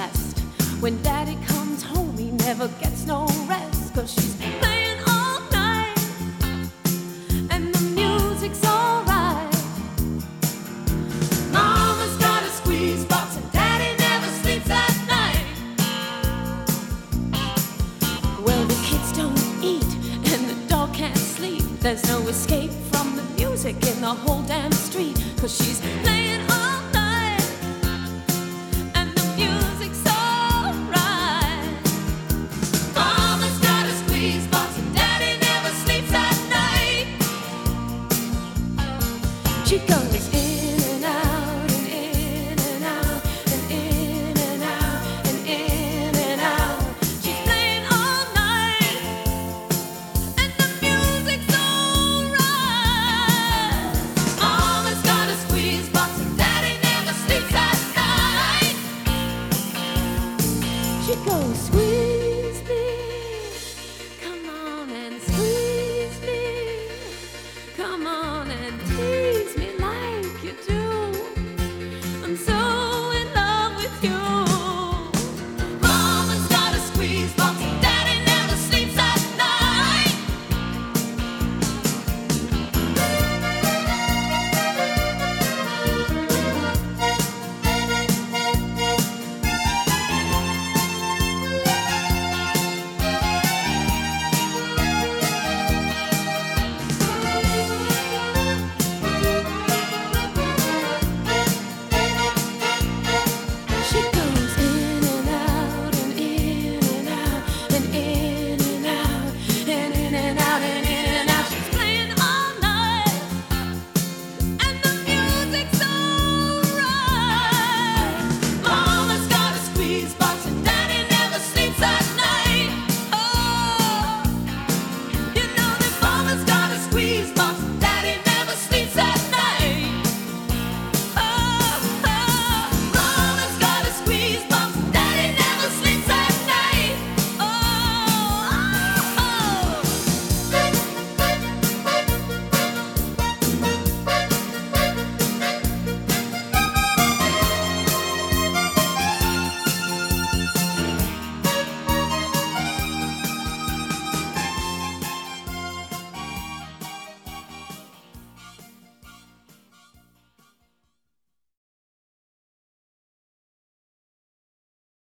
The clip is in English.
chest. When daddy comes home, he never gets no rest, 'cause she's playing all night and the music's alright. Mama's got a squeeze box and daddy never sleeps at night. Well, the kids don't eat and the dog can't sleep. There's no escape from the music in the whole damn street, 'cause she's